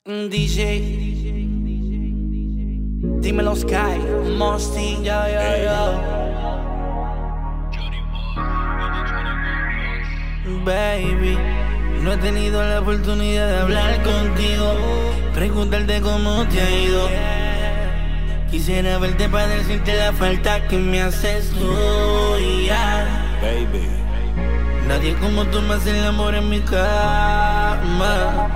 DJ, dímelo Sky, Mosty, Baby, no he tenido la oportunidad de hablar contigo, preguntarte cómo te ha ido. Quisiera verte para decirte la falta que me haces tú, Baby, nadie como tú me hace el amor en mi cama.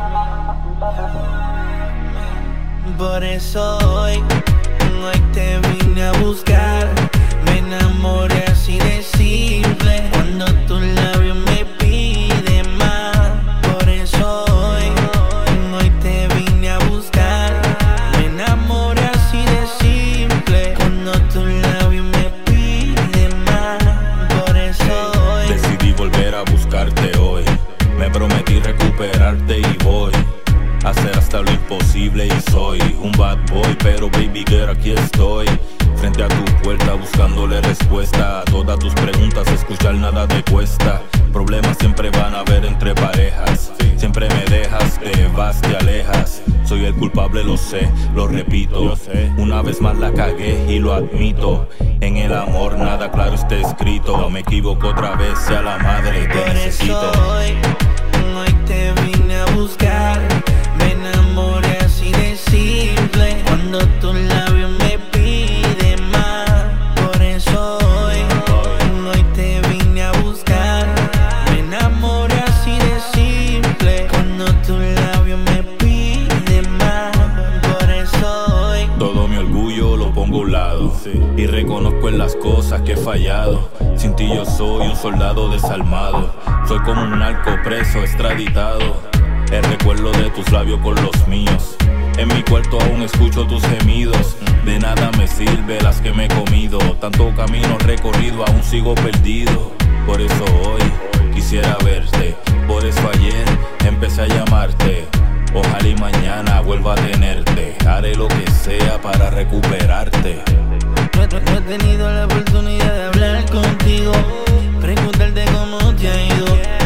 Por eso hoy te vine a buscar. Me enamoré así de simple, cuando tus labios me piden más. Por eso hoy te vine a buscar. Me enamoré así de simple, cuando tus labios me piden más. Por eso hoy decidí volver a buscarte hoy. Me prometí recuperarte y voy a hacer hasta lo imposible y soy un bad boy, pero baby girl, aquí estoy frente a tu puerta buscándole respuesta a todas tus preguntas. Escuchar nada te cuesta. Problemas siempre van a haber entre parejas. Siempre me dejas, te vas, te alejas. Soy el culpable, lo sé, lo repito. Una vez más la cagué y lo admito. En el amor nada claro está escrito. No me equivoco otra vez, sea la madre, te necesito. Hoy te vine a buscar. Me enamoré así de simple, cuando tus labios me piden más. Por eso hoy te vine a buscar. Me enamoré así de simple, cuando tus labios me piden más. Por eso hoy todo mi orgullo lo pongo a un lado y reconozco en las cosas que he fallado. Sin ti yo soy un soldado desarmado. Soy como un narco preso extraditado. El recuerdo de tus labios con los míos. En mi cuarto aún escucho tus gemidos. De nada me sirve las que me he comido. Tanto camino recorrido, aún sigo perdido. Por eso hoy quisiera verte. Por eso ayer empecé a llamarte. Ojalá y mañana vuelva a tenerte. Haré lo que sea para recuperarte. No he tenido la oportunidad de hablar contigo, preguntarte cómo te ha ido.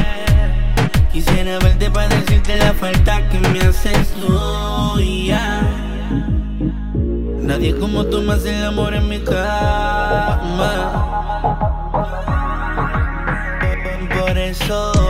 Quisiera verte para decirte la falta que me haces tú, Nadie como tú me hace el amor en mi cama. Por eso